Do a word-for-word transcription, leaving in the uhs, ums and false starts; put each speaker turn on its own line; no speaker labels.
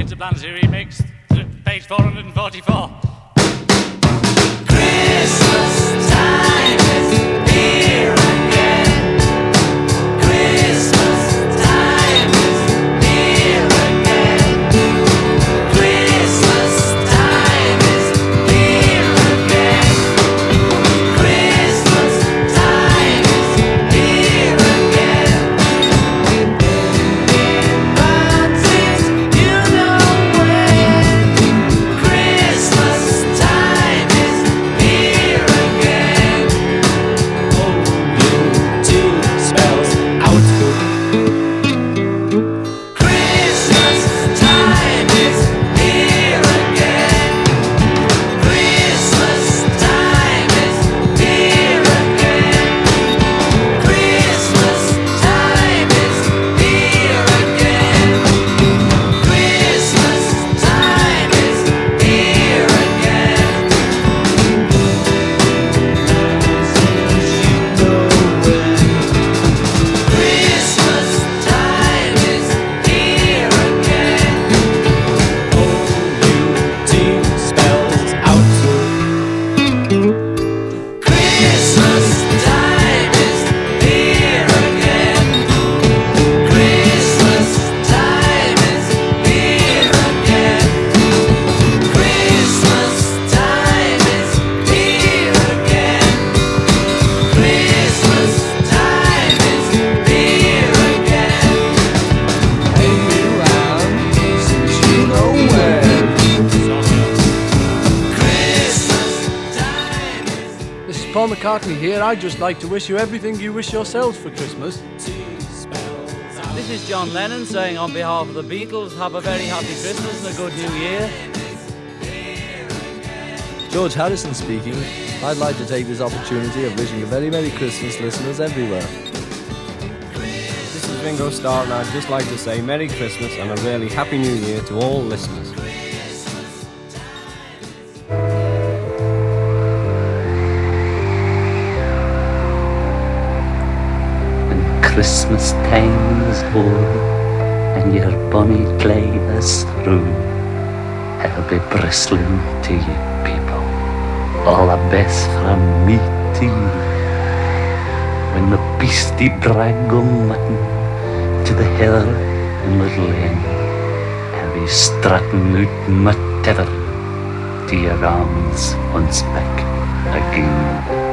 Pizza Planetary remix, page four hundred forty-four.
Christmas time is here again. Christmas time is here again. Christmas time is here again. Christmas time is here again. Fancies, you know when. Christmas time is here again. Oh, you two spells out. Christmas time is here again. Christmas time is here again. Christmas time is here again. Christmas time is here again. Christmas time is here again. Oh, you two spells out. Christmas time is here again. Christmas time is here again. Christmas time is here again. Christmas time is here again. Hang around since you know when. Christmas time is
This is Paul McCartney here. I'd just like to wish you everything you wish yourselves for Christmas.
This is John Lennon saying on behalf of the Beatles, have a very happy Christmas and a good New Year.
George Harrison speaking. I'd like to take this opportunity of wishing a very Merry Christmas, listeners everywhere.
This is Ringo Starr, and I'd just like to say Merry Christmas and a really Happy New Year to all listeners.
When Christmas time is o'er and your bonny clay is through, I'll be bristling to you people, all the best from me to you. When the beastie drag o' mutton to the heather in Little Lane, I'll be strutting out my tether to your arms once back again.